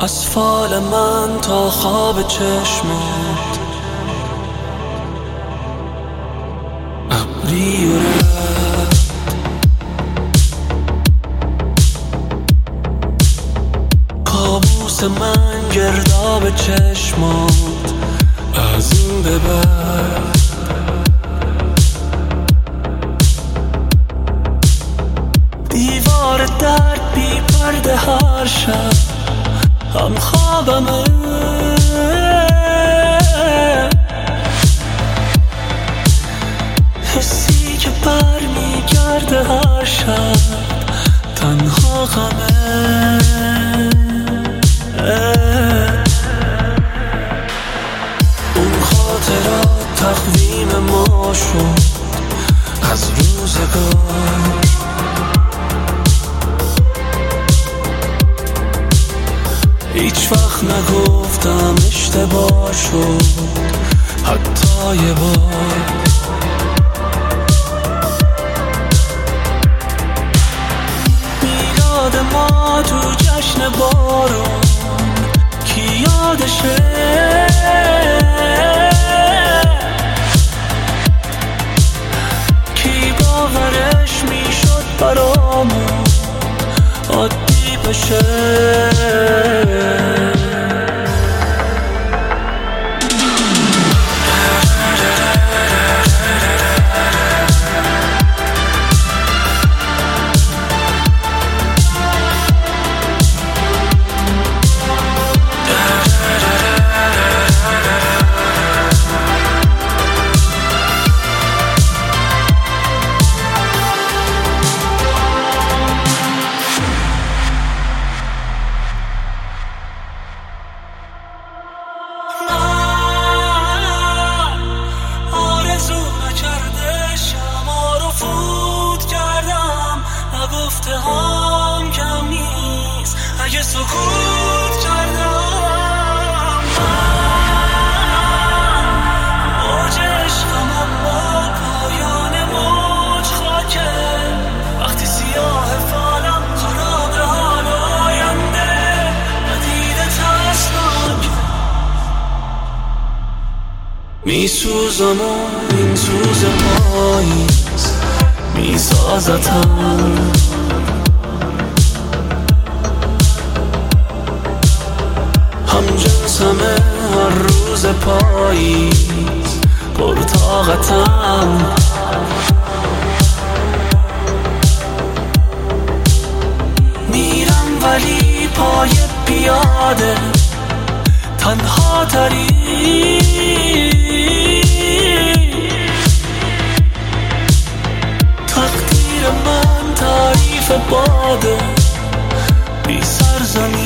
از فال من تا خواب چشمت ابری و رفت، کابوس من گرداب چشمات از این به بعد. دیوار درد بی پرده هر شب هم خوابمه، حسی که بر میگرده هر شب تنها غمه. اون خاطرات تقویم ما شد از روزگار، هیچ وقت نگفتم اشتباه شد حتی یه بار. میلاد ما تو جشن بارون کی یادشه، کی باورش میشد برامون عادی بشه. گفته هم کم نیست اگه سکوت کردم، موج عشقم اما پایان موج خاکه. وقتی سیاه فالم خراب حال آینده ندیده ترسناکه، میسوزم و این سوز پاییز میسازتم، هم جنسمه هر روز پاییز پرطاقتم. میرم ولی پای پیاده تنها تری، تقدیر من تعریف باده بی سرزمین.